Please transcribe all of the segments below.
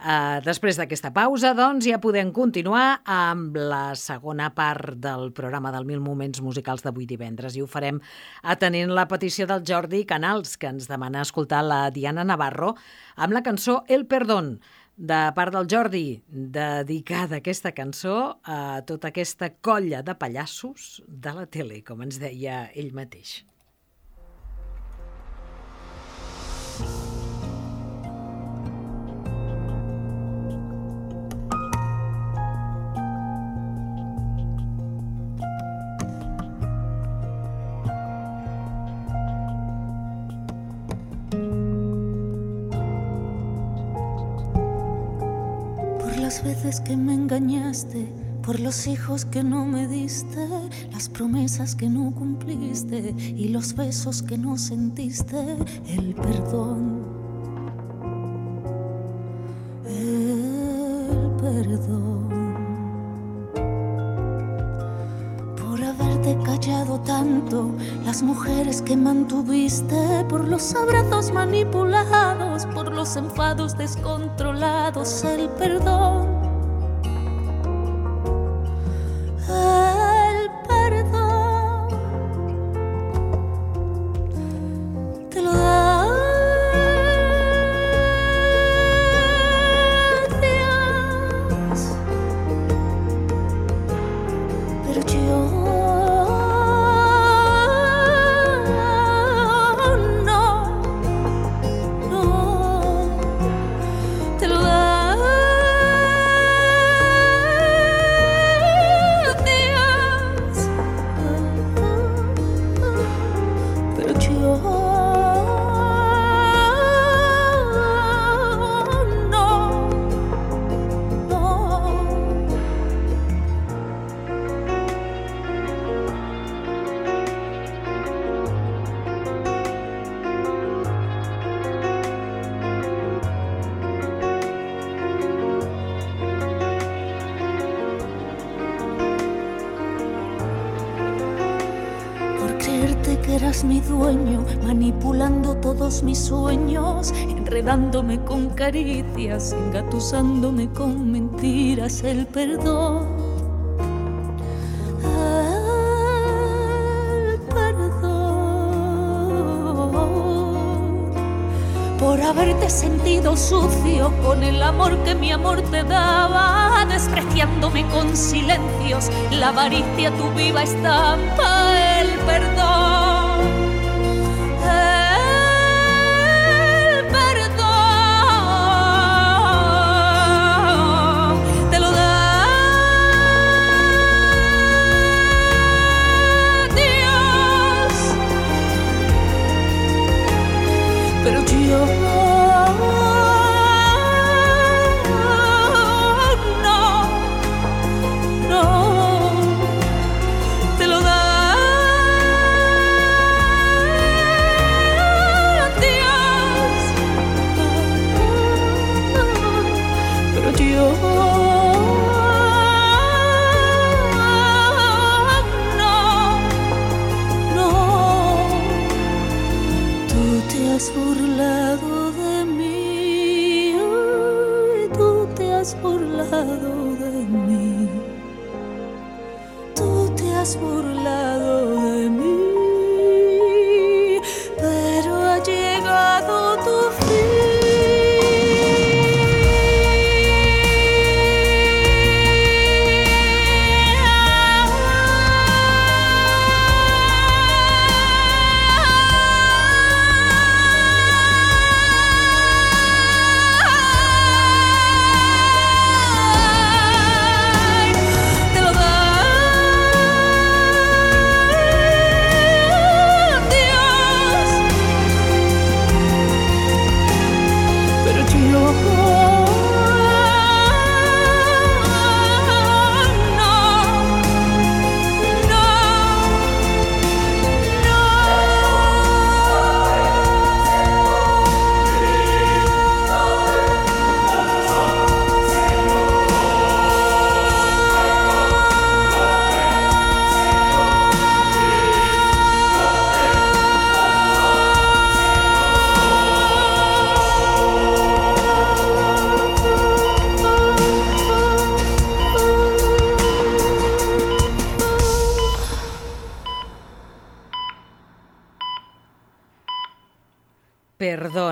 Després d'aquesta pausa, doncs, ja podem continuar amb la segona part del programa del 1000 moments musicals d'avui divendres i ho farem atenent la petició del Jordi Canals, que ens demana escoltar la Diana Navarro amb la cançó El Perdón, de part del Jordi, dedicada aquesta cançó a tota aquesta colla de pallassos de la tele, com ens deia ell mateix. Las veces que me engañaste, por los hijos que no me diste, las promesas que no cumpliste y los besos que no sentiste, el perdón, el perdón, por haberte callado tanto, las mujeres que mantuviste, por los abrazos manipulados, por los enfados descontrolados, el perdón. Mi dueño, manipulando todos mis sueños, enredándome con caricias, engatusándome con mentiras, el perdón, el perdón, por haberte sentido sucio con el amor que mi amor te daba, despreciándome con silencios, la avaricia tu viva estampa, el perdón.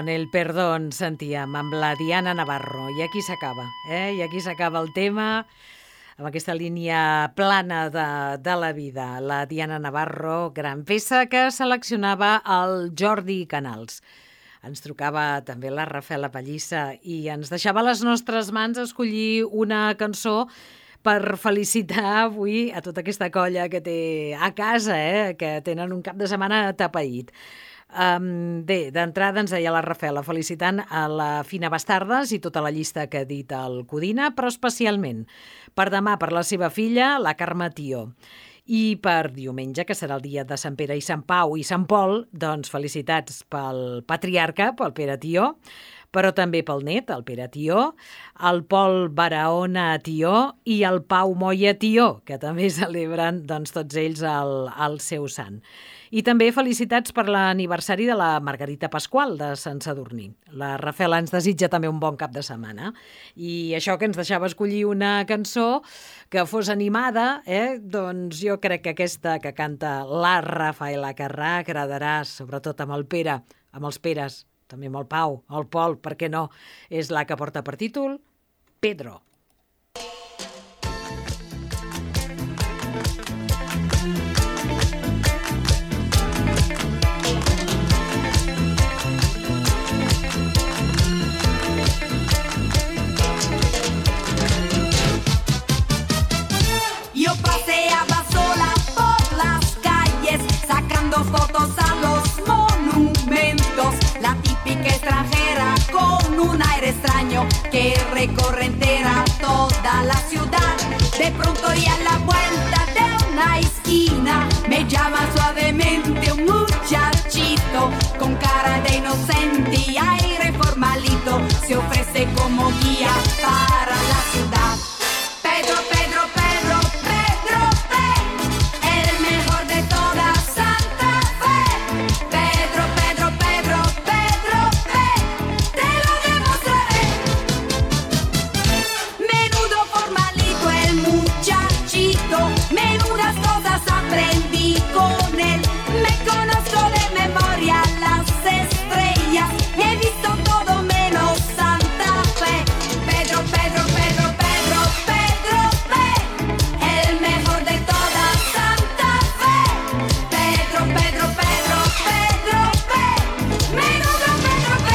con el perdón sentíem amb la Diana Navarro. I aquí s'acaba, I aquí s'acaba el tema, amb aquesta línia plana de la vida. La Diana Navarro, gran peça que seleccionava el Jordi Canals. Ens trucava també la Rafaela Pallissa i ens deixava a les nostres mans escollir una cançó per felicitar avui a tota aquesta colla que té a casa, que tenen un cap de setmana atapeït. Bé, d'entrada ens deia la Rafaela felicitant a la Fina Bastardes i tota la llista que ha dit el Codina, però especialment per demà per la seva filla, la Carme Tió. I per diumenge, que serà el dia de Sant Pere i Sant Pau i Sant Pol, doncs felicitats pel patriarca, pel Pere Tió, però també pel net, el Pere Tió, el Pol Barahona Tió i el Pau Moya Tió, que també celebren doncs, tots ells el seu sant. I també felicitats per l'aniversari de la Margarita Pasqual de Sant Sadurní. La Rafaela ens desitja també un bon cap de setmana. I això que ens deixava escollir una cançó que fos animada, doncs jo crec que aquesta que canta la Rafaela Carrà agradarà sobretot amb el Pere, amb els Peres, també amb el Pau, el Pol, per què no? És la que porta per títol Pedro. Yo paseaba sola por las calles, sacando fotos a los monumentos. La típica extranjera con un aire extraño que recorre entera toda la ciudad. De pronto y a la vuelta de una esquina me llama suavemente un muchachito con cara de inocente y aire formalito. Se ofrece como guía para la ciudad. Pedro, Pedro, Pedro, Pedro P, el mejor de toda Santa Fe. Pedro, Pedro, Pedro, Pedro P, te lo demostraré. Menudo formalito el muchachito, menudas cosas aprendí con él. Me conozco de memoria las estrellas y he visto todo menos Santa Fe. Pedro, Pedro, Pedro, Pedro, Pedro P, el mejor de toda Santa Fe. Pedro, Pedro, Pedro, Pedro P, menudo Pedro P.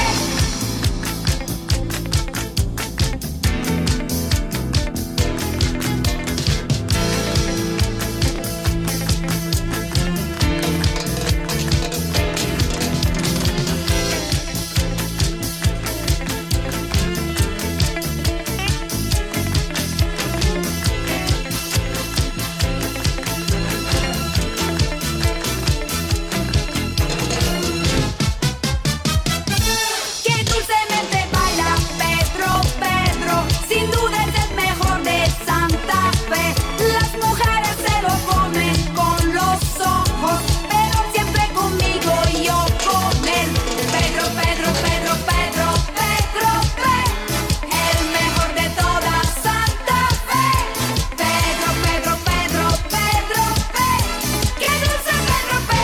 Que dulcemente baila Pedro, Pedro, sin duda es el mejor de Santa Fe. Las mujeres se lo comen con los ojos, pero siempre conmigo y yo con él. Pedro, Pedro, Pedro, Pedro, Pedro P, el mejor de toda Santa Fe. Pedro, Pedro, Pedro, Pedro P, qué dulce Pedro P.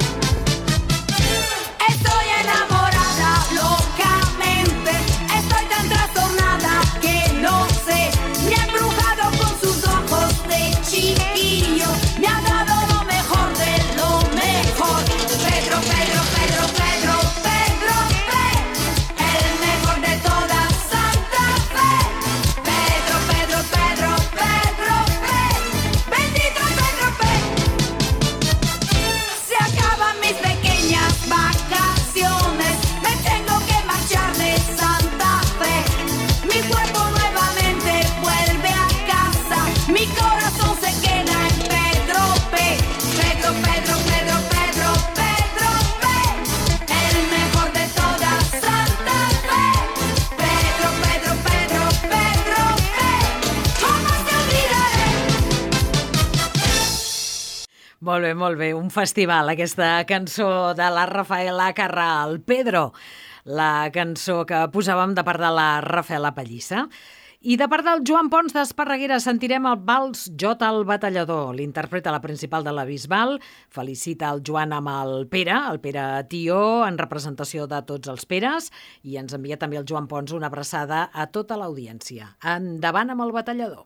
Estoy enamorada locamente, estoy tan trastornada que no sé. Me ha embrujado con sus ojos de chiquillo, me ha dado lo mejor de lo mejor. Pedro, Pedro, Pedro, Pedro, Pedro P, el mejor de toda Santa Fe. Pedro, Pedro, Pedro, Pedro P, bendito Pedro P. Se acaban mis pequeñas vacaciones, me tengo que marchar de Santa Fe. Mi cuerpo nuevamente vuelve a casa, mi corazón se queda en Pedro P. Pedro, Pedro, Pedro, Pedro, Pedro P, el mejor de toda Santa Fe. Pedro, Pedro, Pedro, Pedro P, ¿cómo te olvidaré? Molt bé, un festival, aquesta cançó de la Rafaela Carrà, el Pedro. la cançó que posàvem de part de la Rafaela Pallissa. I de part del Joan Pons d'Esparreguera sentirem el vals Jota el Batallador. L'interpreta la principal de la Bisbal, felicita el Joan amb el Pere Tió, en representació de tots els Peres, i ens envia també el Joan Pons una abraçada a tota l'audiència. Endavant amb el Batallador.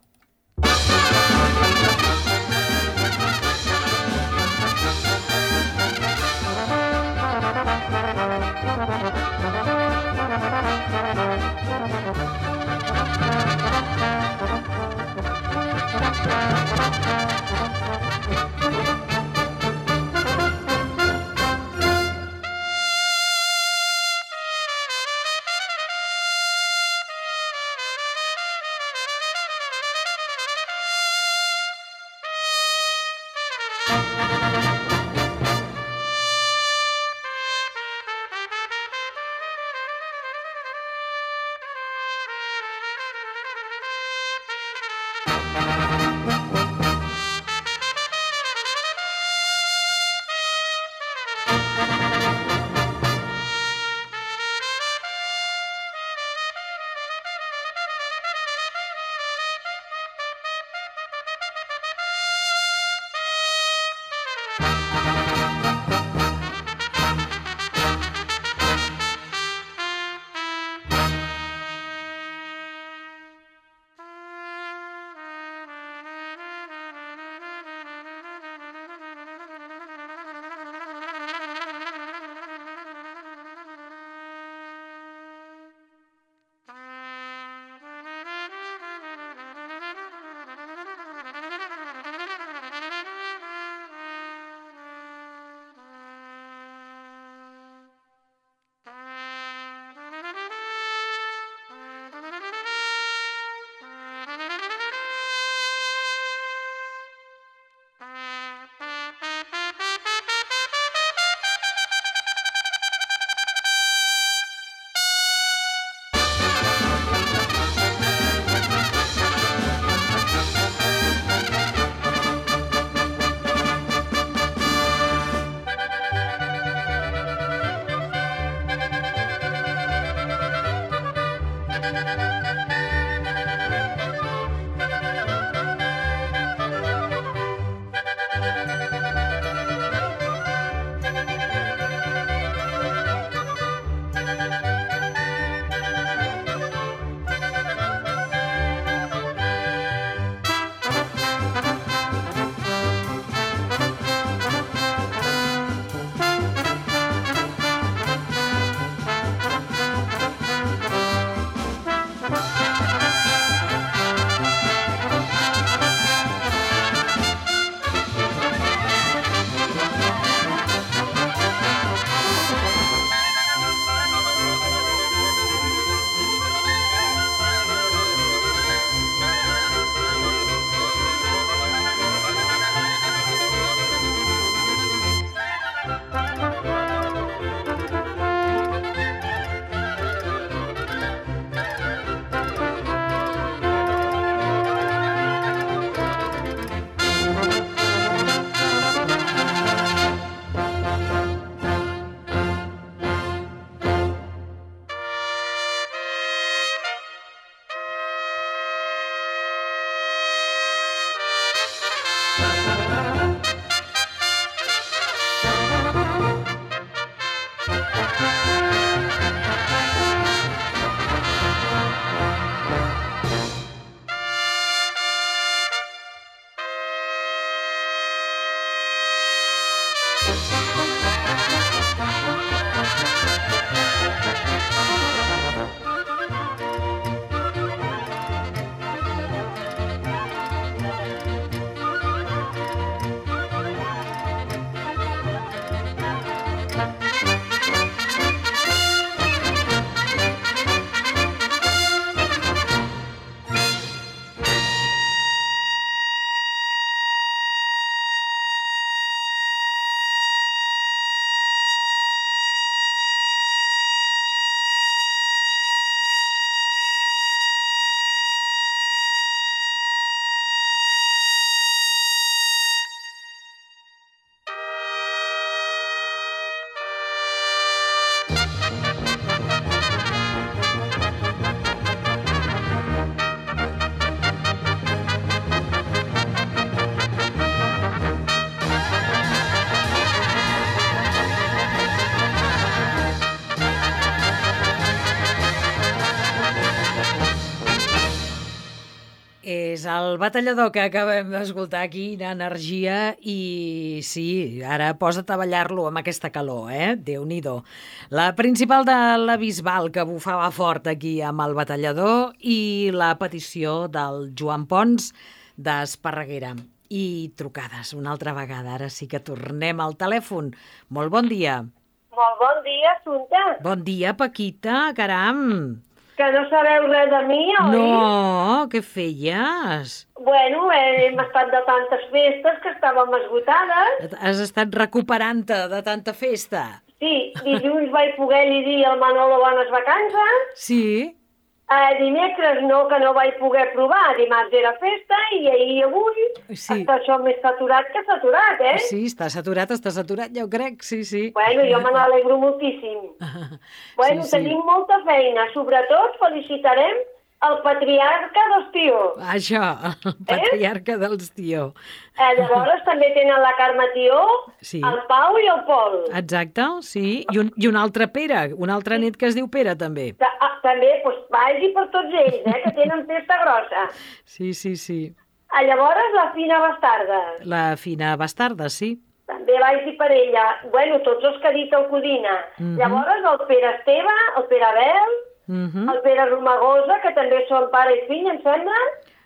És el batallador que acabem d'escoltar aquí, Energia, i sí, ara posa't a ballar-lo amb aquesta calor, Déu-n'hi-do. La principal de la Bisbal, que bufava fort aquí amb el batallador, i la petició del Joan Pons d'Esparreguera. I trucades una altra vegada, ara sí que tornem al telèfon. Molt bon dia. Molt bon dia, Assumpta. Bon dia, Paquita, caram. Que no sabeu res de mi, oi? No, què feies? Bueno, hem estat de tantes festes que estàvem esgotades. Has estat recuperant-te de tanta festa? Sí, dilluns vaig poder-li dir al Manolo bones vacances. Sí. Dimecres no, que no vaig poder provar. Dimarts era festa i ahir i avui està això més saturat que saturat, Sí, està saturat, jo crec, sí. Bueno, jo me n'alegro moltíssim. Bueno, sí. Tenim molta feina. Sobretot felicitarem el patriarca dels Tió. Això, el patriarca dels Tió. Llavors també tenen la Carme Tió, el Pau i el Pol. Exacte, sí. I un altre Pere, un altre net que es diu Pere, també. També, doncs vagi per tots ells, que tenen festa grossa. Sí. Llavors la Fina Bastarda. La Fina Bastarda, sí. També vagi per ella. Bueno, tots els que ha dit el Codina. Llavors el Pere Esteve, el Pere Abel, el Pere Romagosa, que també són pare i fill, em sembla.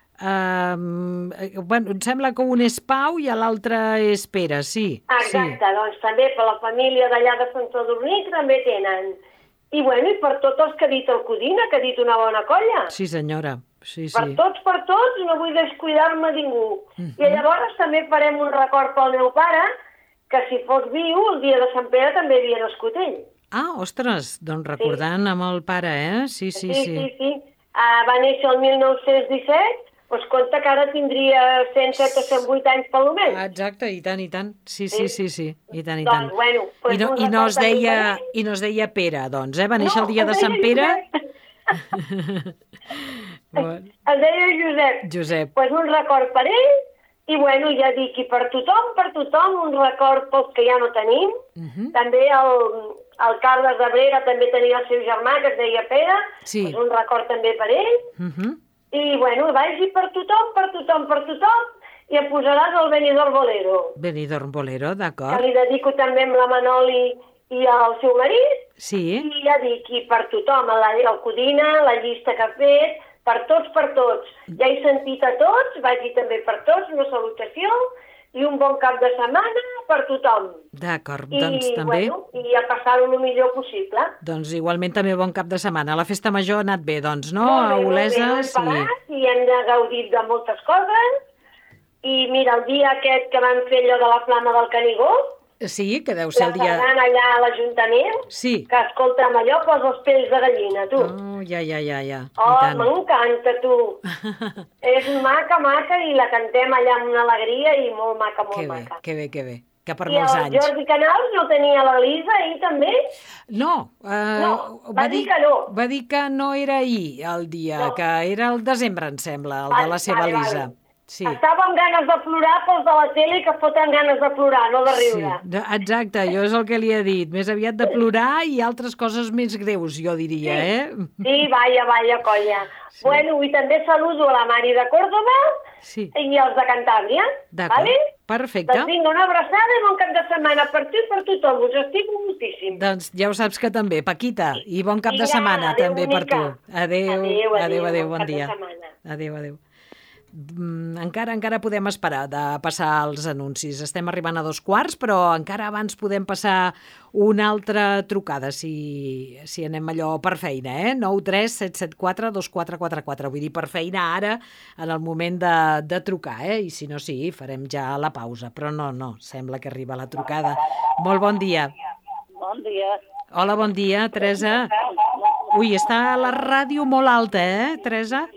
Bueno, em sembla que un és Pau i l'altre és Pere, sí. Exacte, doncs també per la família d'allà de Sant Sadurní també tenen. I bueno, i per tots els que ha dit el Codina, que ha dit una bona colla. Sí, senyora, sí. Per tots, no vull descuidar-me ningú. I llavors també farem un record pel meu pare, que si fos viu, el dia de Sant Pere també havia nascut ell. Ah, ostres, doncs recordant amb el pare, Sí. Va néixer el 1917, doncs compta que ara tindria 107 o 108 anys pel almenys. Exacte, i tant. Sí. I tant. Doncs, bueno, I no es deia Pere, doncs, Va néixer el dia de Sant Pere. Es deia Josep. Doncs un record per ell, i bueno, ja dic, i per tothom, un record pels que ja no tenim. També el Carles d'Abrera també tenia el seu germà, que es deia Pere, un record també per ell. I bueno, vagi per tothom, i em posaràs el Benidorm Bolero. Benidorm Bolero, d'acord. Que li dedico també amb la Manoli i el seu marit. Sí. I ja dic, i per tothom, el Codina, la llista que ha fet, per tots. Ja he sentit a tots, vagi també per tots, una salutació, i un bon cap de setmana per tothom. D'acord, doncs també. I a passar-ho el millor possible. Doncs igualment també bon cap de setmana. La festa major ha anat bé, doncs, no? A Olesa, sí. I hem gaudit de moltes coses. I mira, el dia aquest que van fer allò de la flama del Canigó, sí, que deu ser el dia... La allà a l'Ajuntament, que escolta'm allò, posa els pells de gallina, tu. Oh, ja. M'encanta, tu. És maca, i la cantem allà amb una alegria i molt maca. Que bé. Que per molts anys. I el Jordi Canals no tenia l'Elisa ahir també? No. Va dir que no. Va dir que no era ahir el dia, que era el desembre, em sembla, el de la seva Elisa. Sí. Estava amb ganes de plorar pels de la tele que foten ganes de plorar, no de riure. Sí, exacte, jo és el que li he dit. Més aviat de plorar i altres coses més greus, jo diria, Sí, vaya, colla. Sí. Bueno, i també saludo a la Mari de Córdoba i els de Cantàbria. D'acord, perfecte. Doncs vinga, una abraçada i bon cap de setmana per tu i per tothom. Us estimo moltíssim. Doncs ja ho saps que també, Paquita, i bon cap de setmana també per tu. Adéu, bon dia. Adéu. Encara podem esperar de passar els anuncis. Estem arribant a 2:15, però encara abans podem passar una altra trucada, si anem allò per feina, 93 774 2444. Vull dir, per feina ara, en el moment de trucar, I si no, sí, farem ja la pausa. Però no, sembla que arriba la trucada. Molt bon dia. Bon dia. Hola, bon dia, Teresa. Ui, està la ràdio molt alta, Teresa?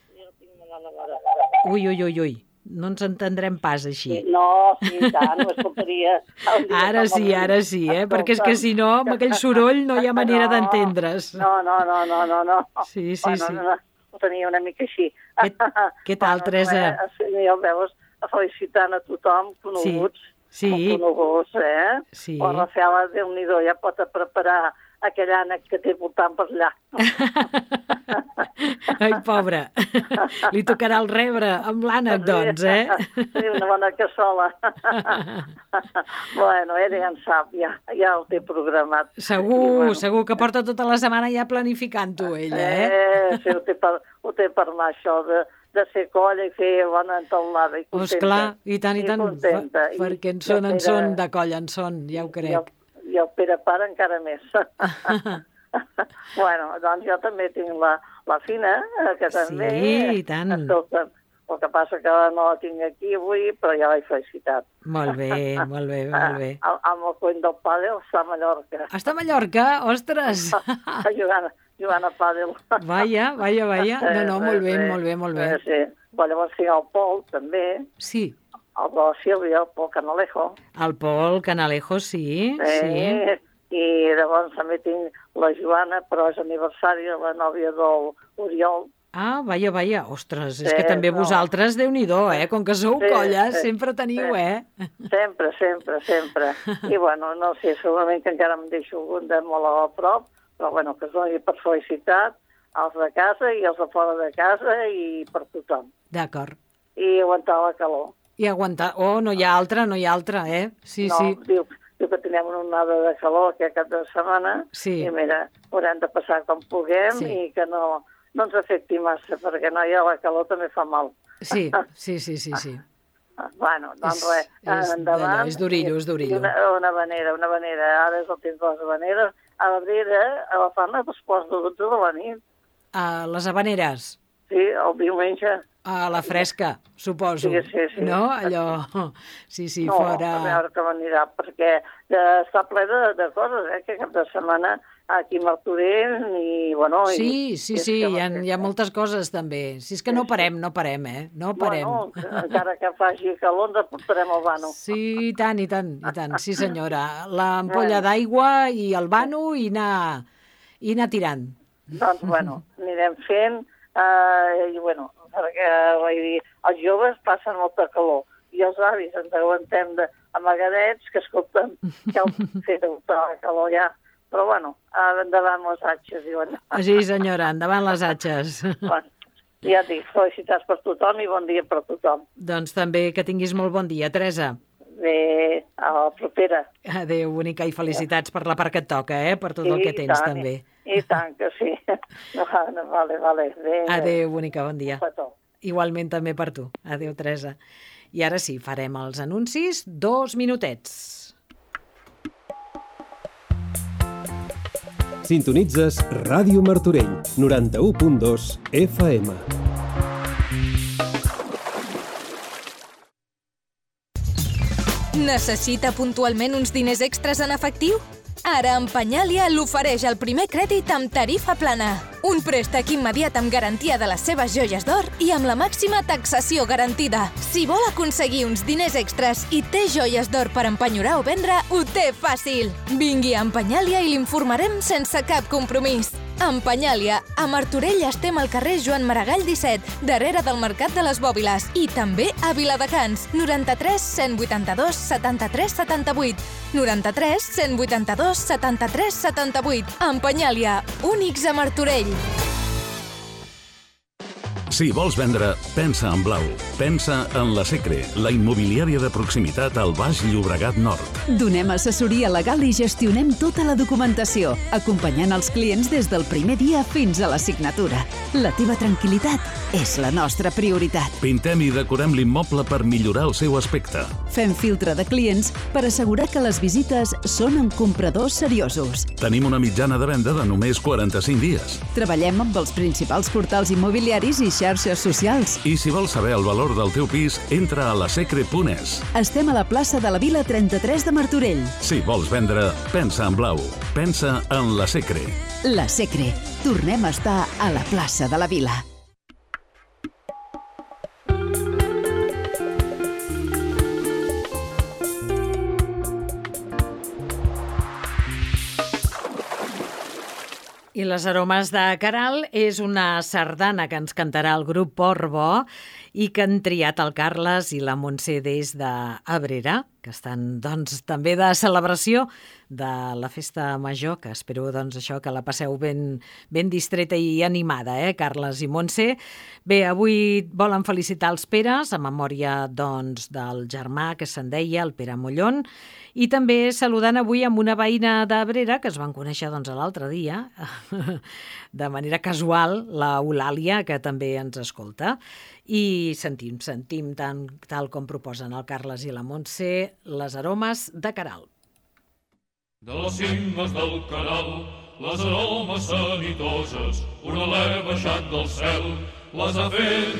Ui, no ens entendrem pas així. No, sí, tant, ho escoltaria. Ara sí, perquè és que si no, amb aquell soroll no hi ha manera d'entendre's. No. Sí. Ho tenia una mica així. Què tal, Teresa? Ja ho veus, felicitant a tothom, coneguts. Sí. Coneguts, Sí. La Rafaela, Déu-n'hi-do, ja pot preparar aquell ànec que té voltant per allà. Ai, pobra. Li tocarà el rebre amb l'ànec, doncs, Sí, una bona cassola. Bueno, ell ja en sap, ja ho té programat. Segur que porta tota la setmana ja planificant-ho, ella, Sí, ho té per anar, això de ser colla i fer bona entaulada. Esclar, i tant, contenta. Perquè en són de colla, en són, ja ho crec. I el Pere Pare encara més. Bueno, doncs jo també tinc la Fina, que també... Sí, i tant. Escolta, el que passa que no la tinc aquí avui, però ja l'he felicitat. Molt bé. Amb el cuent del pàdel està a Mallorca. Està a Mallorca? Ostres! Jugant a pàdel. Vaja. No, molt bé. Sí. Però llavors tinc el Pol, també. Sí. El de la Sílvia, el Pol Canalejo. El Pol Canalejo, sí. I llavors també tinc la Joana, però és aniversari de la nòvia de l'Oriol. Ah, vaja. Ostres, és que també vosaltres, Déu-n'hi-do, com que sou colla, sempre teniu, Sempre. I bueno, no sé, segurament que encara em deixo algun de molt a prop, però bueno, que es doni per felicitat als de casa i als de fora de casa i per tothom. D'acord. I aguantar la calor. I aguantar... Oh, no hi ha altra, Sí. Diu que tenim una onada de calor aquest cap de setmana i mira, haurem de passar com puguem i que no ens afecti massa, perquè no hi ha la calor també fa mal. Sí. Bueno, doncs res, endavant. És d'orillo. Una vanera. Ara és el temps de les habaneres. A l'Abrera la fan a dos quarts de 12 de la nit. Les habaneres? Sí, el diumenge. A la fresca, suposo. Sí. No? Allò... Sí, fora... No, a veure com anirà, perquè està ple de coses, que cap de setmana aquí a Martorell i, bueno... Sí, hi ha moltes coses, també. Si és que no parem, No parem. Bueno, encara que faci calor, ens portarem el vano. Sí, i tant. Sí, senyora. L'ampolla d'aigua i el vano i anar tirant. Doncs, bueno, anirem fent... I, bueno, perquè vull dir, els joves passen molta calor i els avis ens aguantem amagadets, que escolta'm, cal fer molta calor ja. Però, bueno, endavant les atxes, diuen. Sí, senyora, endavant les atxes. Bueno, ja et dic, felicitats per tothom i bon dia per tothom. Doncs també que tinguis molt bon dia, Teresa. Bé, a la propera. Adéu, bonica, i felicitats per la part que et toca, per tot el que tens, també. I tant que sí. Vale. Adéu, bonica, bon dia. Igualment també per tu. Adéu, Teresa. I ara sí, farem els anuncis, 2 minutets. Sintonitzes Ràdio Martorell, 91.2 FM. Necessita puntualment uns diners extras en efectiu? Ara Empenyàlia l'ofereix el primer crèdit amb tarifa plana. Un préstec immediat amb garantia de les seves joies d'or i amb la màxima taxació garantida. Si vol aconseguir uns diners extras i té joies d'or per empenyorar o vendre, ho té fàcil. Vingui a Empenyàlia i l'informarem sense cap compromís. Empenyàlia. A Martorell estem al carrer Joan Maragall 17, darrere del Mercat de les Bòbiles, i també a Viladecans, 93 182 73 78. 93 182 73 78. Empenyàlia. Únics a Martorell. Si vols vendre, pensa en blau. Pensa en la Secre, la immobiliària de proximitat al Baix Llobregat Nord. Donem assessoria legal i gestionem tota la documentació, acompanyant els clients des del primer dia fins a la signatura. La teva tranquil·litat és la nostra prioritat. Pintem i decorem l'immoble per millorar el seu aspecte. Fem filtre de clients per assegurar que les visites són amb compradors seriosos. Tenim una mitjana de venda de només 45 dies. Treballem amb els principals portals immobiliaris i xarxes socials. I si vols saber el valor del teu pis, entra a lasecre.es. Estem a la plaça de la Vila 33 de Martorell. Si vols vendre, pensa en blau. Pensa en la Secre. La Secre. Tornem a estar a la plaça de la Vila. I les aromes de Caral és una sardana que ens cantarà el grup Portbó i que han triat el Carles i la Montse des d'Abrera, que estan doncs, també de celebració de la festa major, que espero doncs, això que la passeu ben distreta i animada, Carles i Montse. Bé, avui volen felicitar els Peres, en memòria doncs, del germà que se'n deia, el Pere Mollón, i també saludant avui amb una veïna d'Abrera, que es van conèixer doncs, l'altre dia, de manera casual, la Eulàlia, que també ens escolta. I sentim tal com proposen el Carles i la Montse, les aromes de Caral. De les cimes del Caral, les aromes sanitoses, un alè baixat del cel, les ha fet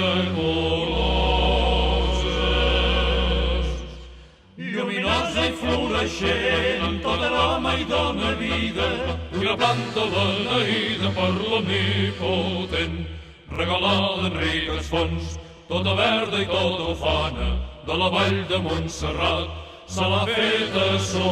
miraculoses. Lluminosa i floreixent, amb tot aroma i dona vida, una planta beneïda per l'omnipotent, regalada en riques fonts, tota verda i tota ufana, de la vall de Montserrat, se l'ha feta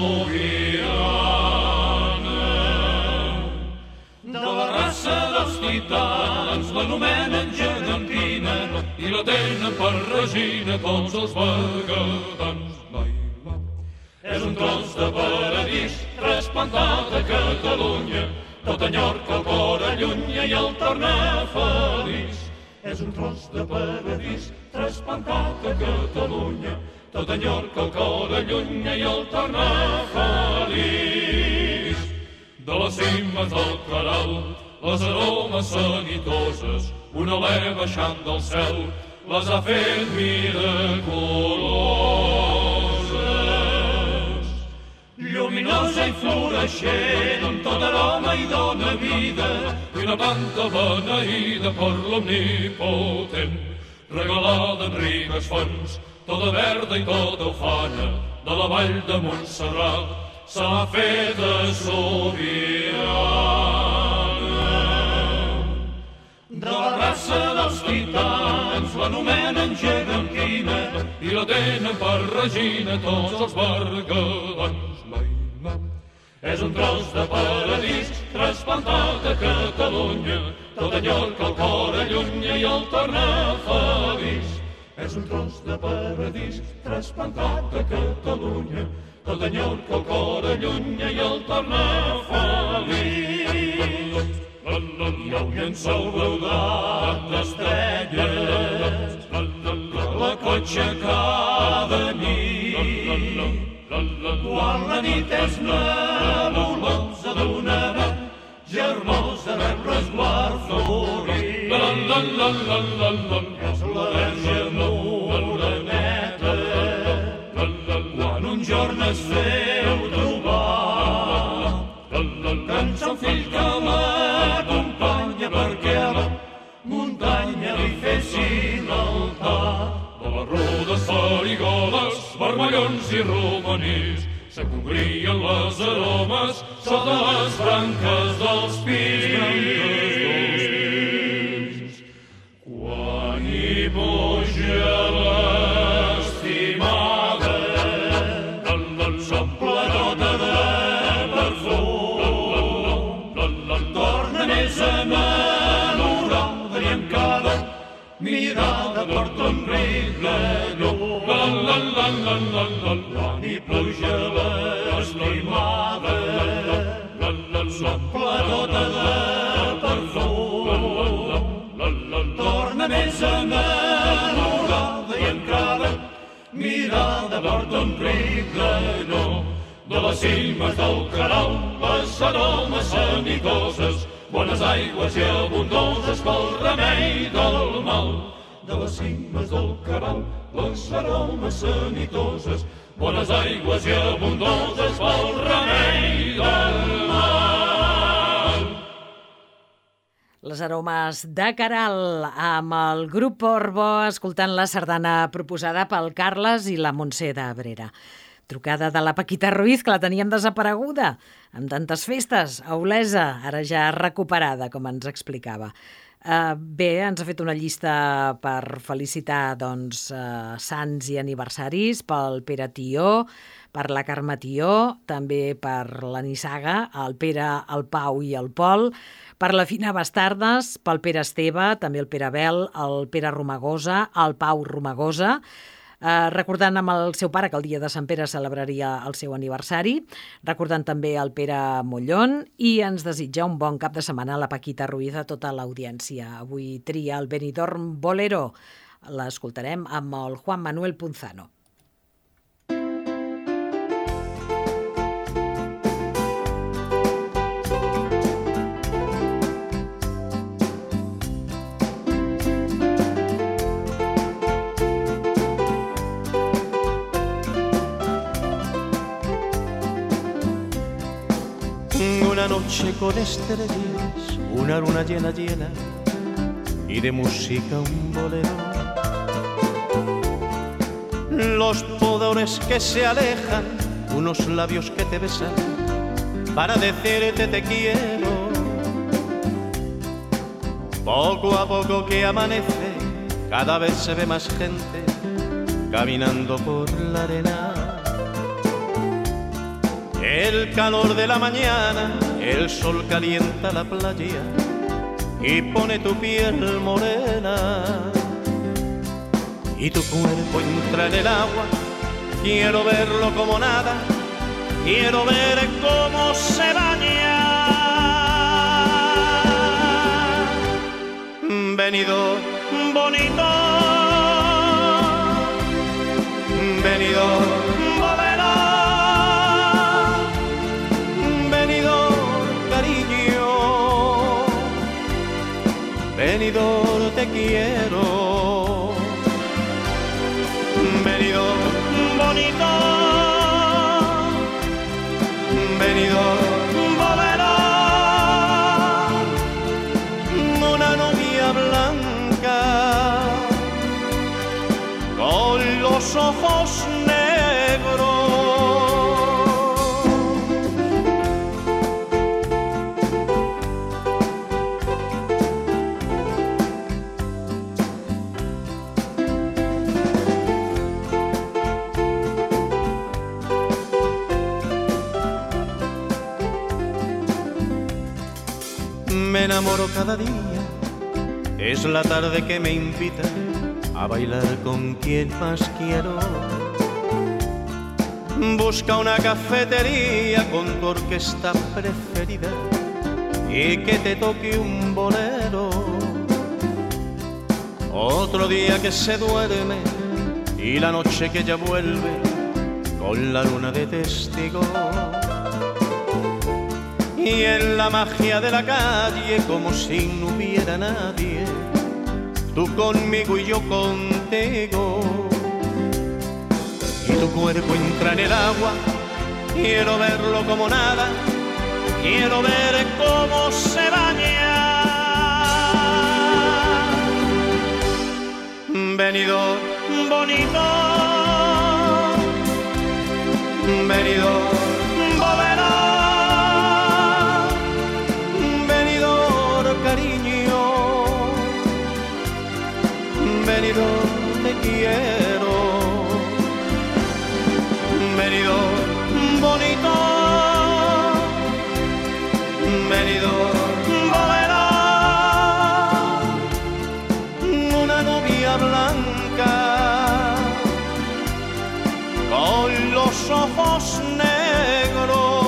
sobirana. De la raça dels titans l'anomenen gegantina i la tenen per regina tots els bergadans. És un tros de paradís trasplantat a Catalunya, tot enyorca el cor allunya i el torna feliç. És un tros de paradís trasplantat a Catalunya, tot enyorca el cor allunya i el torna feliç. De les cimes del Caral, les aromes sanitoses, un alè baixant del cel, les ha fet miraculoses. Lluminosa i floreixent, amb tot aroma i dona vida, i una planta beneïda per l'omnipotent, regalada en riques fonts, tota verda i tota ufana, de la vall de Montserrat, se l'ha feta sobirana. De la raça dels titans l'anomenen gegantina i la tenen per regina tots els bergadans. És un tros de paradís trasplantat a Catalunya, tot enyorca el cor allunya i el torna feliç. És un tros de paradís trasplantat a Catalunya, tot enyorca el cor allunya i el torna feliç. Hi ha un llençol blaudat d'estrelles que la cotxa cada nit. Quan la nit és nebulosa d'una vent germosa rep resguard florit. És la verge moreneta quan un jorn es feu trobar, que en son fill que l'acompanya perquè a la muntanya li fessin altar. De les rodes, farigoles, vermellons i romanís, se congrien les aromes sota les branques dels pins. Quan hi puja l'estimada, s'omple tota de perfum, torna més enamorada i en cada mirada porta un ricle llum. Quan hi pluja l'estimada, s'omple tota de perfum, torna més enamorada i en cada mirada porta un ricle llum. De les cimes del Caral, les aromes sanitoses, bones aigües i abundoses pel remei del mal. De les cimes del Caral, les aromes sanitoses, bones aigües i abundoses pel remei del mal. Les aromes de Caral, amb el grup Porbo, escoltant la sardana proposada pel Carles i la Montse d'Abrera. Trucada de la Paquita Ruiz, que la teníem desapareguda, amb tantes festes, a Olesa, ara ja recuperada, com ens explicava. Bé, ens ha fet una llista per felicitar sants i aniversaris pel Pere Tió, per la Carme Tió, també per la Nissaga, el Pere, el Pau i el Pol, per la Fina Bastardes, pel Pere Esteve, també el Pere Bel, el Pere Romagosa, el Pau Romagosa, recordant amb el seu pare que el dia de Sant Pere celebraria el seu aniversari, recordant també el Pere Mollón, i ens desitja un bon cap de setmana a la Paquita Ruiz, a tota l'audiència. Avui tria el Benidorm Bolero. L'escoltarem amb el Juan Manuel Punzano. Una noche con estrellas, una luna llena llena y de música un bolero. Los podores que se alejan, unos labios que te besan para decirte te quiero. Poco a poco que amanece, cada vez se ve más gente caminando por la arena. El calor de la mañana, el sol calienta la playa y pone tu piel morena. Y tu cuerpo entra en el agua, quiero verlo como nada, quiero ver cómo se baña. Benidorm bonito, Benidorm bolero, Benidorm cariño, Benidorm te quiero. Benidorm bonito, Benidorm bolero, una novia blanca con los ojos negros. Me enamoro cada día, es la tarde que me invita a bailar con quien más quiero. Busca una cafetería con tu orquesta preferida y que te toque un bolero. Otro día que se duerme y la noche que ya vuelve con la luna de testigo. Y en la magia de la calle, como si no hubiera nadie, tú conmigo y yo contigo. Y tu cuerpo entra en el agua, quiero verlo como nada, quiero ver cómo se baña. Benidorm bonito, Benidorm bolero, cariño, Benidorm te quiero. Benidorm bonito, Benidorm bolero, una novia blanca con los ojos negros.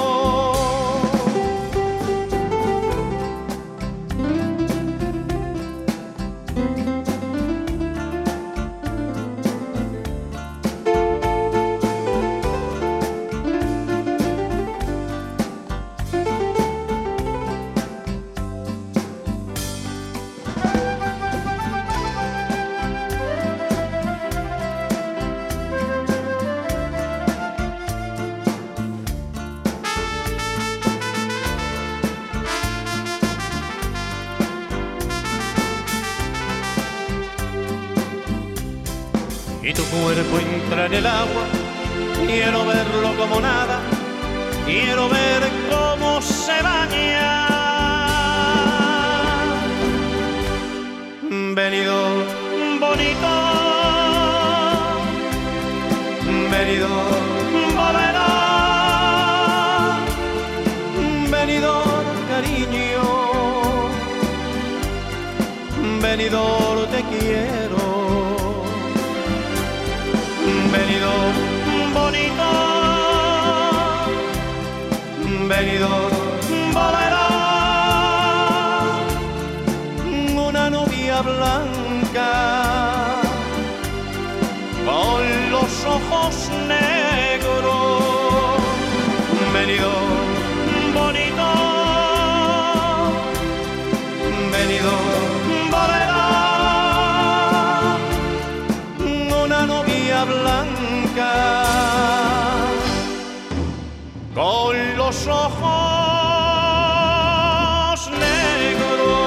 Y tu cuerpo entra en el agua, quiero verlo como nada, quiero ver cómo se baña. Benidorm bonito, Benidorm bolero, Benidorm cariño, Benidorm te quiero. blanca, con los ojos negros, Benidorm bonito, Benidorm volverá, una novia blanca, con los ojos negros.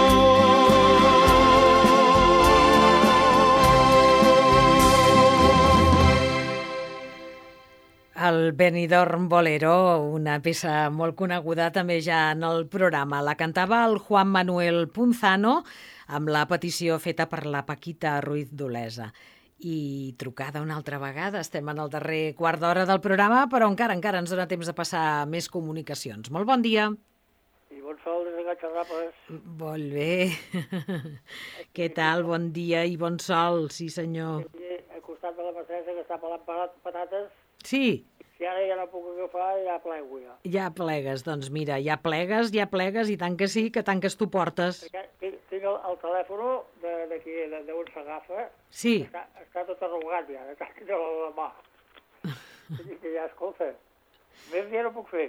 El Benidorm Bolero, una peça molt coneguda també ja en el programa. La cantava el Juan Manuel Punzano amb la petició feta per la Paquita Ruiz d'Olesa. I trucada una altra vegada, estem en el darrer quart d'hora del programa, però encara ens dona temps de passar més comunicacions. Molt bon dia. I bon sol des de Gatxarrapes. Molt bé. Què tal? Bon dia i bon sol, sí senyor. Al costat de la mestressa que està pelant patates. Sí. Si ara ja no puc agafar, ja plego ja. Ja plegues, doncs mira, ja plegues, i tant que sí, que tant que tu portes. Tinc el telèfon d'aquí, d'on s'agafa. Sí. Està tot arrugat ja, de tant que té la mà. I que ja, escolta, més ja no puc fer.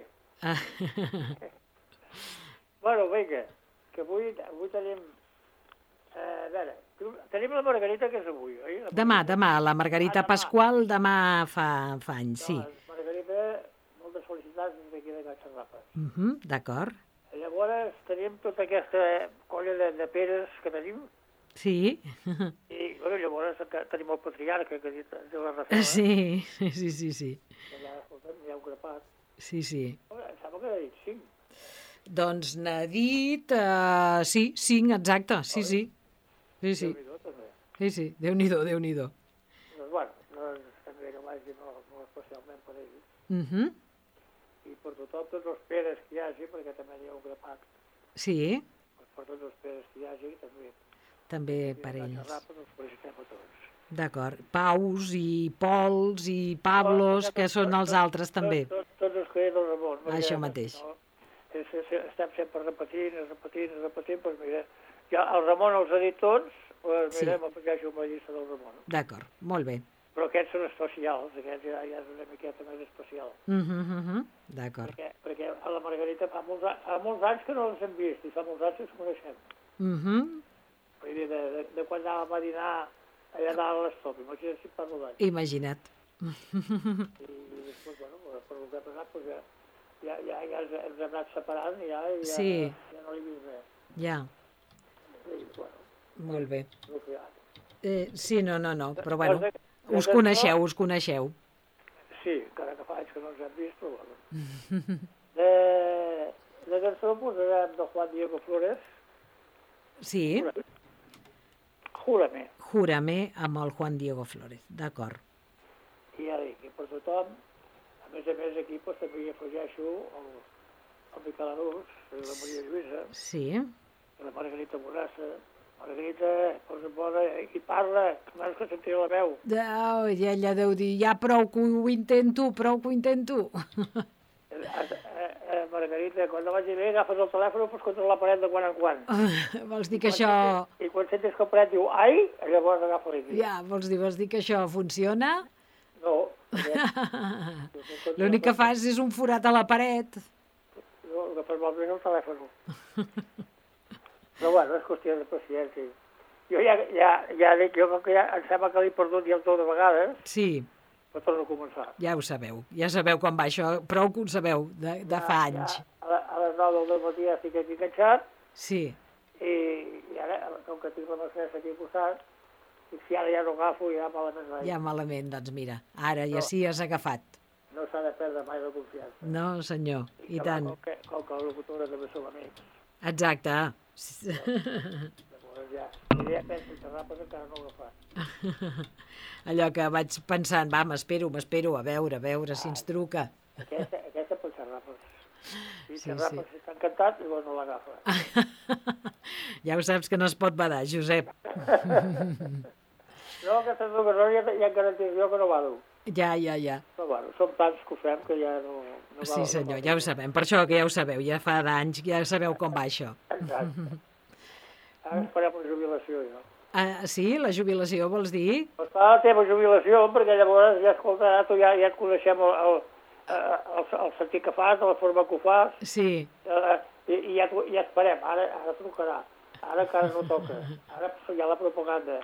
Bueno, vinga, que avui tenim... A veure, tenim la Margarita, que és avui, oi? Demà, la Margarita Pasqual, demà fa anys, sí. Margarita, moltes felicitats des d'aquí de Gatxarrapes. D'acord. Llavors tenim tota aquesta colla de peres que tenim. Sí. I llavors tenim el patriarca, que diu la Rafaela. Sí. Allà, escolta'm, hi ha un grapat. Sí. Em sembla que ha dit 5. Doncs n'ha dit... sí, 5, exacte, sí. Déu-n'hi-do, també. Sí, Déu-n'hi-do. Doncs, bueno, també no vagi molt especialment per ells. I per tothom, tots els peres que hi hagi, perquè també hi ha un grapat. Sí. Per tots els peres que hi hagi, també. També per ells. Els felicitem a tots. D'acord. Paus i Pols i Pablos, que són els altres també. Tots els que hi ha del Ramon. Això mateix. Estem sempre repetint, doncs mira, ja el Ramon els ha dit tots, doncs mira, m'afegeixo amb la llista del Ramon. D'acord, molt bé. Però aquests són especials, aquests ja és una miqueta més especial. D'acord. Perquè a la Margarita fa molts anys que no els hem vist, i fa molts anys que ens coneixem. Vull dir, de quan anàvem a dinar allà dalt a l'estop, imagina't si parlo d'anys. Imagina't. I després, bueno, per el que ha passat, doncs ja ens hem anat separant i ja no li he vist res. Ja. Bueno, molt bé. Sí, no, però bueno, us coneixeu. Sí, encara que fa anys que no ens hem vist, però bueno. De cançó posarem de Juan Diego Flores. Sí. Júrame amb el Juan Diego Flores, d'acord. I ja dic, per tothom, a més aquí també hi afegeixo el Miquel Adús, la Maria Lluïsa, la Margarita Borrassa. Margarita, posa bona i parla, que m'has que sentir la veu. I ella deu dir, ja prou que ho intento. Margarita, quan no vagi bé, agafes el telèfon i pots controlar la paret de quan en quan. Vols dir que això... I quan sentis que el paret diu ai, llavors agafa l'equip. Ja, vols dir que això funciona? No. L'únic que fas és un forat a la paret. No, el que fas malament és el telèfon. Però bueno, és qüestió de paciència. Jo ja dic, jo crec que em sembla que l'he perdut ja el tot de vegades. Sí. Però torno a començar. Ja ho sabeu com va això, prou que ho sabeu, de fa anys. A les 9 del matí ja estic aquí enganxat. Sí. I ara, com que tinc la mestressa aquí al costat, i si ara ja no agafo, ja malament vaig. Ja malament, doncs mira, ara ja sí has agafat. No s'ha de perdre mai la confiança. No, senyor, i tant. Com que la locutora també som amics. Exacte. Llavors ja penso que Xarrapes encara no ho agafat. Allò que vaig pensant, va, m'espero, a veure si ens truca. Aquesta pel Xarrapes. Si Xarrapes està encantat, llavors no l'agafa. Ja ho saps que no es pot badar, Josep. No, aquestes dues hores ja em garantis jo que no vado. Ja. Però bueno, som tants que ho fem que ja no sí, senyor, ja ho sabem. Per això que ja ho sabeu, ja fa d'anys, ja sabeu com va això. Exacte. Ara esperem la jubilació, jo. Sí, la jubilació vols dir? Està la teva jubilació, perquè llavors ja, escolta, tu ja et coneixem el sentit que fas, la forma que ho fas. Sí. I ja esperem, ara trucarà. Ara encara no toca. Ara hi ha la propaganda.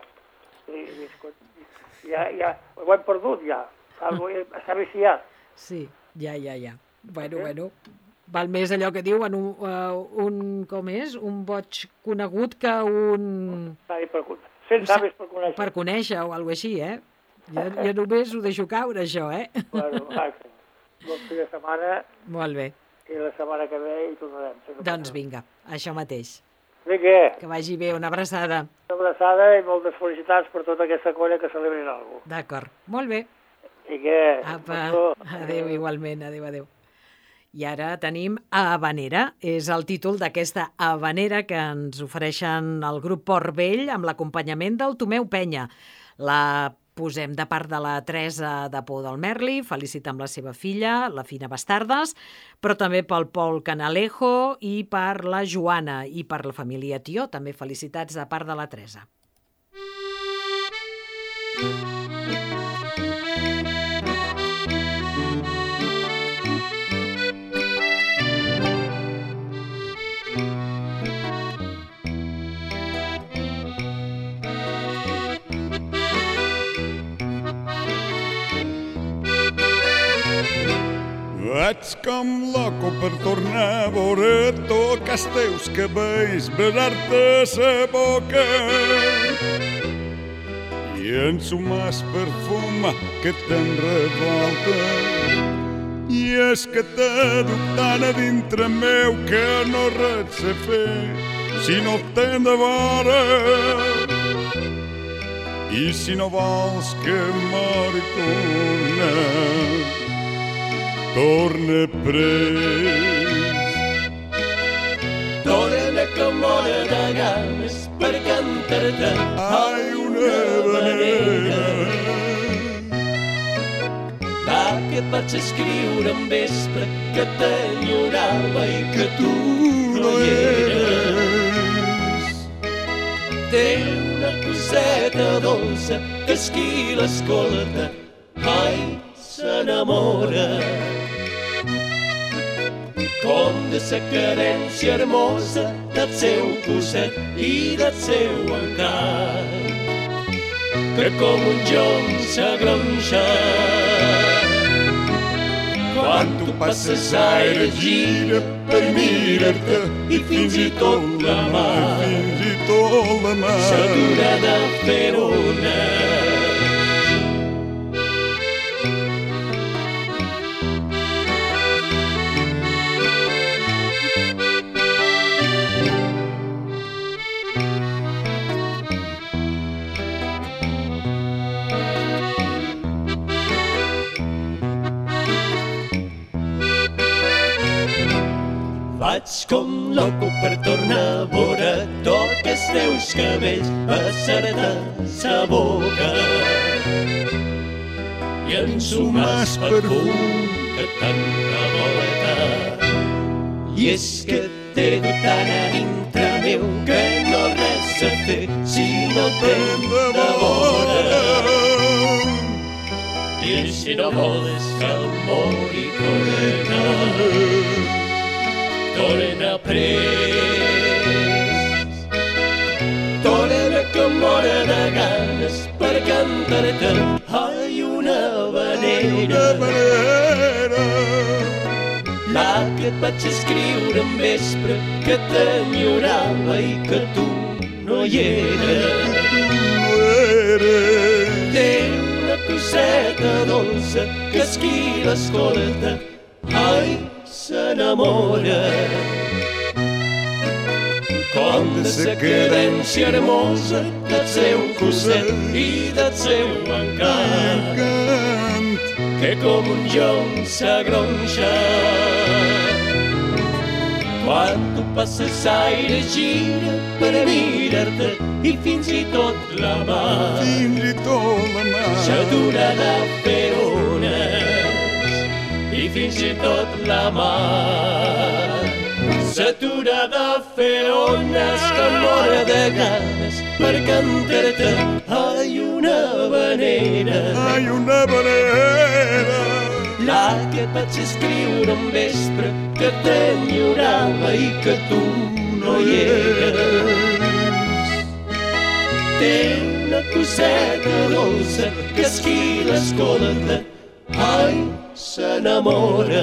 Ja ho hem perdut, ja. S'ha viciat. Sí, ja. Bueno. Val més allò que diuen com és? Un boig conegut que un... 100 savis per conèixer. Per conèixer o alguna així, eh? Jo només ho deixo caure, això, eh? Bueno, bon fi de setmana. Molt bé. I la setmana que ve hi tornarem. Doncs vinga, això mateix. Vinga. Que vagi bé, una abraçada. Una abraçada i moltes felicitats per tota aquesta colla que celebrin alguna cosa. D'acord, molt bé. Vinga. Apa, adéu igualment, adéu. I ara tenim Havanera, és el títol d'aquesta havanera que ens ofereixen el grup Port Vell amb l'acompanyament del Tomeu Penya. La posem de part de la Teresa de Pou del Merli, felicita amb la seva filla, la Fina Bastardes, però també pel Pol Canalejo i per la Joana i per la família Tió, també felicitats de part de la Teresa. Vaig com loco per tornar a veure tots els teus cabells, besar-te sa boca i ensumar el perfum que te'n revolta. I és que t'he dut tant a dintre meu que no res sé fer si no t'hem de vora. I si no vols que mori torna pres. Torna que mora de ganes per cantar-te una havanera. Va que et vaig escriure en vespre que t'enyorava i que tu no hi eres. Té una coseta dolça que és qui l'escolta, ai, s'enamora. Com de sa cadència hermosa del seu cosset i del seu encant, que com un jonc s'agronxa. Quan tu passes aire gira per mirar-te i fins i tot la mà s'atura de fer-una. Vaig com loco per tornar a veure tots els teus cabells, besar-te sa boca i ensumar el perfum que te'n revolta. I és que t'he dut tant a dintre meu que no res a fer si no t'hem de vora. I si no vols que el mori torna pres. Torna que mora de ganes per cantar-te ai, una havanera. La que et vaig escriure en vespre que t'enyorava i que tu no hi eres. Té una coseta dolça que és qui l'escolta, ai, s'enamora. Com de sa cadència hermosa del seu cosset i del seu encant, que com un jonc s'agronxa. Quan tu passes aire gira per mirar-te i fins i tot la mà s'atura de fer-ones. I fins i tot la mà s'atura de fer ones que mora de ganes per cantar-te. Ai, una habanera, ai, una habanera, la que et vaig escriure un vespre que t'enyorava i que tu no hi eres. Té una coseta dolça que és qui l'escolta, ai, s'enamora.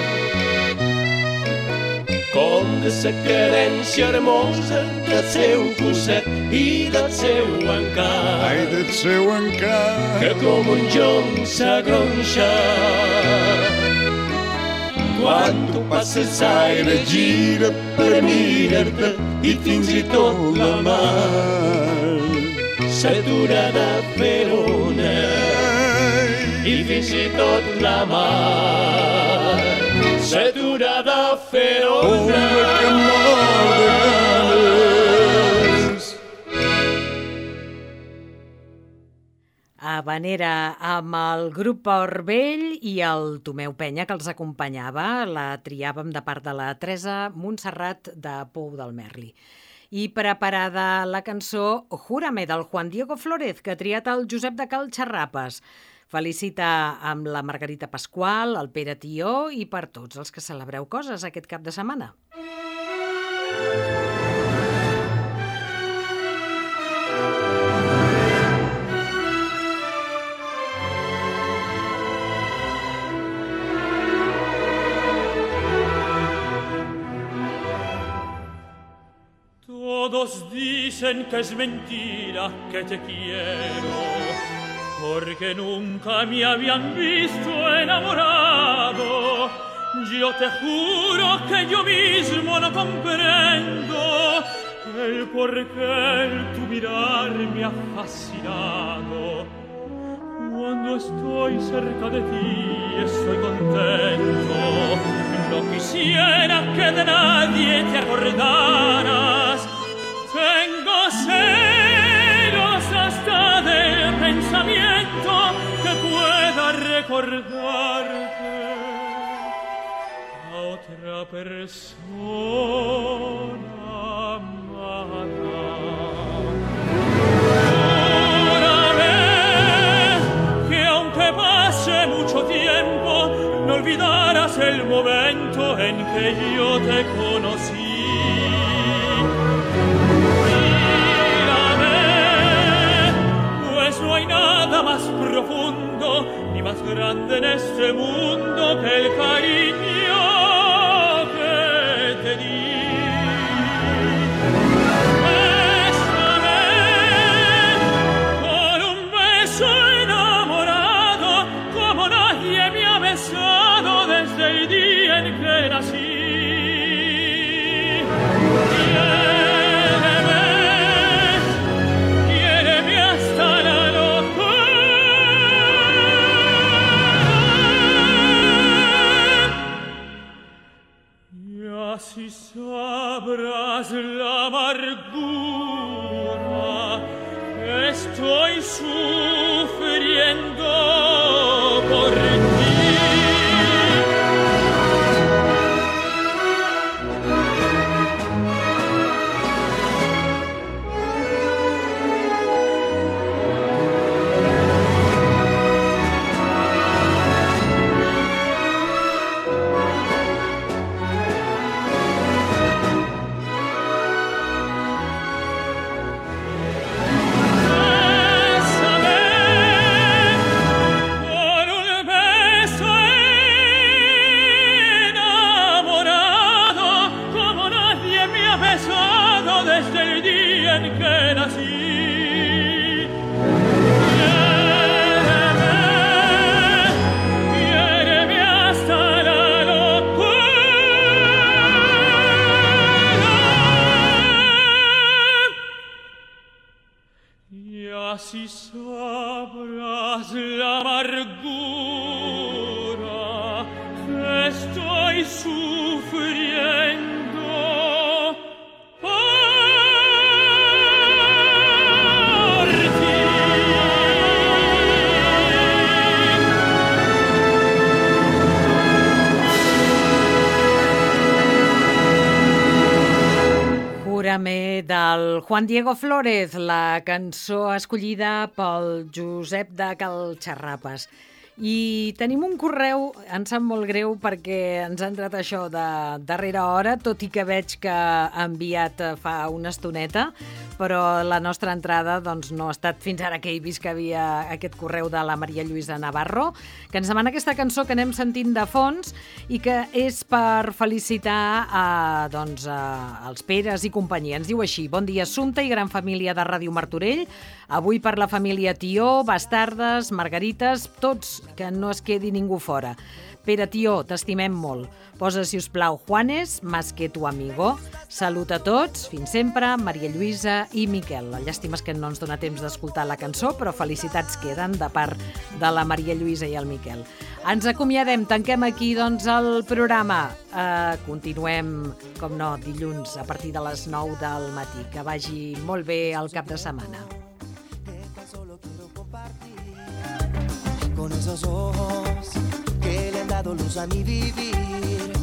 Com de sa cadència hermosa del seu cosset i del seu encant. ai, del seu encant, Que com un jonc s'agronxa. Quan tu passes aire gira per mirar-te i fins i tot la mar s'atura de fer ones i fins i tot la mar s'atura de fer ones que mor de ganes. Habanera amb el grup Port Vell i el Tomeu Penya que els acompanyava. La triàvem de part de la Teresa Montserrat de Pou del Merli. I preparada la cançó Júrame del Juan Diego Flórez, que ha triat el Josep de Cal Xarrapes. Felicita amb la Margarita Pasqual, el Pere Tió i per tots els que celebreu coses aquest cap de setmana. Todos dicen que es mentira que te quiero, porque nunca me habían visto enamorado. Yo te juro que yo mismo no comprendo el por qué tu mirar me ha fascinado. Cuando estoy cerca de ti estoy contento. No quisiera que de nadie te acordaras. Tengo celos hasta del pensamiento que pueda recordarte a otra persona amada. Júrame que aunque pase mucho tiempo no olvidarás el momento en que yo te conocí. No hay nada más profundo ni más grande en este mundo que el cariño que te di. Bésame con un beso enamorado como nadie me ha besado desde el día en que nací. Si sabrás la amargura que estoy sufriendo por ti. Si sabrás la amargura que estoy sufriendo por ti. del Juan Diego Flórez, la cançó escollida pel Josep de Cal Xarrapes. I tenim un correu, em sap molt greu perquè ens ha entrat això de darrera hora, tot i que veig que ha enviat fa una estoneta, però la nostra entrada doncs, no ha estat fins ara que he vist que havia aquest correu de la Maria Lluïsa Navarro, que ens demana aquesta cançó que anem sentint de fons i que és per felicitar els Peres i companyia. Ens diu així: bon dia, Assumpta i gran família de Ràdio Martorell. Avui per la família Tió, Bastardes, Margarites, tots, que no es quedi ningú fora. Pere Tió, t'estimem molt. Posa, si us plau, Juanes, más que tu amigo. Salut a tots, fins sempre, Maria Lluïsa i Miquel. La llàstima és que no ens dona temps d'escoltar la cançó, però felicitats queden de part de la Maria Lluïsa i el Miquel. Ens acomiadem, tanquem aquí doncs el programa. Continuem, com no, dilluns a partir de les 9 del matí. Que vagi molt bé el cap de setmana. Con esos ojos que le han dado luz a mi vivir,